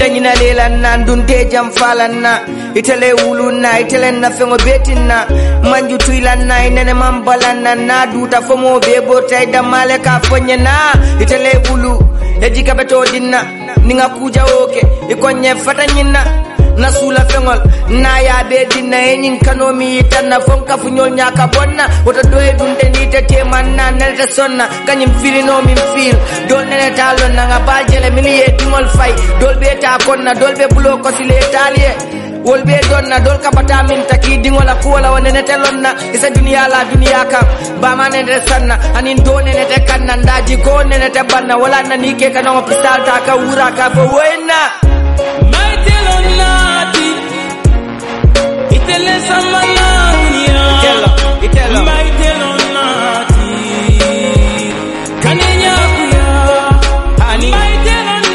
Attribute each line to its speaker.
Speaker 1: danyina lelanna dunte jam falanna itele wulunna itele na fengo betinna manju tuilanna inene mambalanna na duta fomo be bortay damale ka fonyena itele wulu ejika beto dinna ninga kuja oke ikonye fatanyina nasula fengol na ya be dinna enin kanomi tanna fonka funyol nyaka bonna wota doye dunte ni tete manna nelta sonna kanyim filino min fil dol nene talon nga baljele miliye dingol fay dol be ta konna dol be bulo ko sile talie wol be donna dol kapata min taki dingola kuwala wonene telonna isa dunya la dunya kam ba manene sanna anin do nene te kanna ndaji ko nene te banna wala nani ke kanomo pisal ta ka wura ka fo wena
Speaker 2: Itele samaya